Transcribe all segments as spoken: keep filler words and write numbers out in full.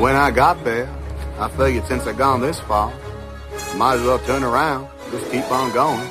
When I got there, I figured since I'd gone this far, might as well turn around, just keep on going.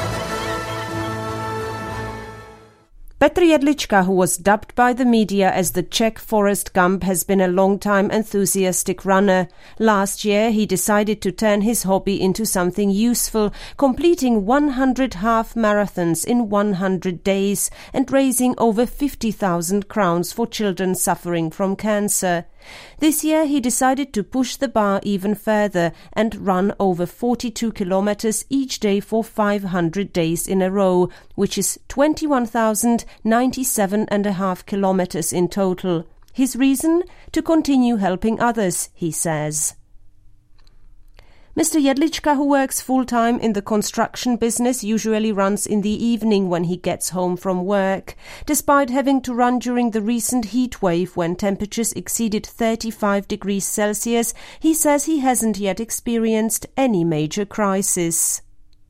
Petr Jedlička, who was dubbed by the media as the Czech Forrest Gump, has been a long-time enthusiastic runner. Last year, he decided to turn his hobby into something useful, completing one hundred half marathons in one hundred days and raising over fifty thousand crowns for children suffering from cancer. This year he decided to push the bar even further and run over forty-two kilometers each day for five hundred days in a row, which is twenty-one thousand ninety-seven and a half kilometers in total. His reason? To continue helping others, he says. Mister Jedlička, who works full-time in the construction business, usually runs in the evening when he gets home from work. Despite having to run during the recent heat wave when temperatures exceeded thirty-five degrees Celsius, he says he hasn't yet experienced any major crisis.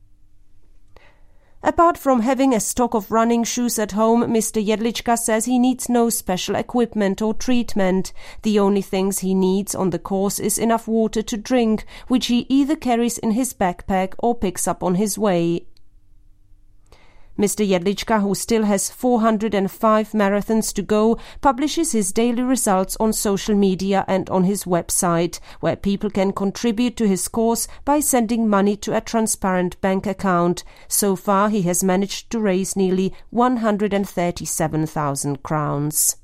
Apart from having a stock of running shoes at home, Mister Jedlička says he needs no special equipment or treatment. The only things he needs on the course is enough water to drink, which he either carries in his backpack or picks up on his way. Mister Jedlička, who still has four hundred five marathons to go, publishes his daily results on social media and on his website, where people can contribute to his cause by sending money to a transparent bank account. So far, he has managed to raise nearly one hundred thirty-seven thousand crowns.